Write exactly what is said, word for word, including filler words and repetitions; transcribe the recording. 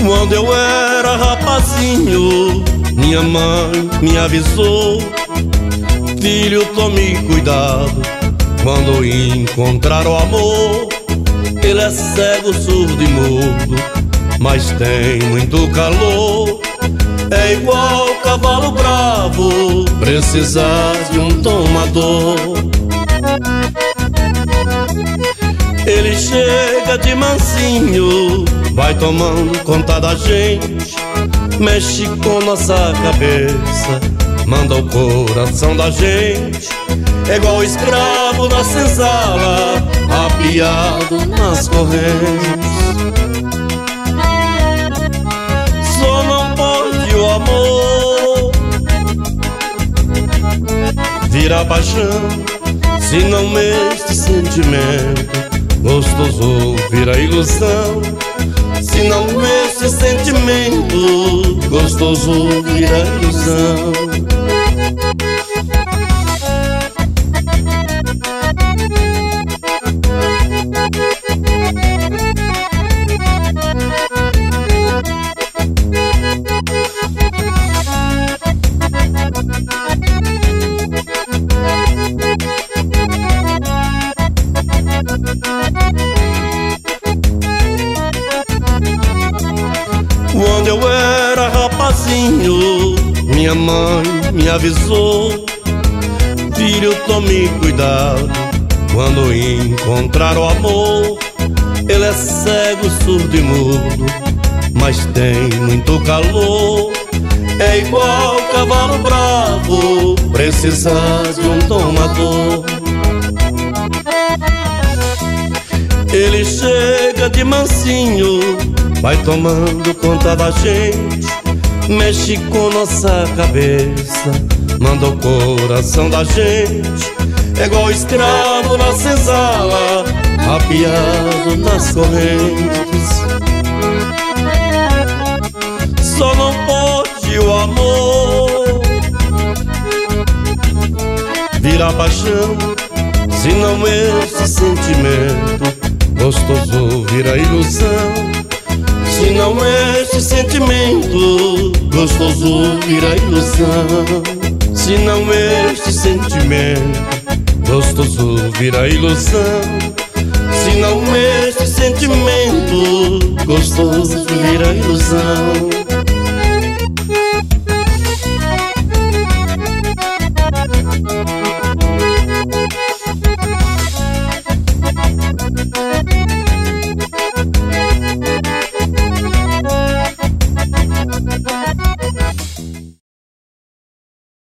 Quando eu era rapazinho, minha mãe me avisou: filho, tome cuidado quando encontrar o amor. Ele é cego, surdo e mudo, mas tem muito calor. É igual cavalo bravo, precisar de um tomador. Ele chega de mansinho, vai tomando conta da gente, mexe com nossa cabeça, manda o coração da gente. É igual escravo na senzala, apiado nas correntes. Só não pode o amor virar paixão, se não este sentimento gostoso vira ilusão. Se não este sentimento gostoso vira ilusão. Quando eu era rapazinho, minha mãe me avisou: filho, tome cuidado quando encontrar o amor. Ele é cego, surdo e mudo, mas tem muito calor. É igual cavalo bravo, precisar de um tomador. Ele chega de mansinho, vai tomando conta da gente, mexe com nossa cabeça, manda o coração da gente. É igual escravo na senzala, apiado nas correntes. Só não pode o amor virar paixão, se não esse sentimento gostoso vira ilusão. Se não este sentimento gostoso vira ilusão. Se não este sentimento gostoso vira ilusão. Se não este sentimento gostoso vira ilusão.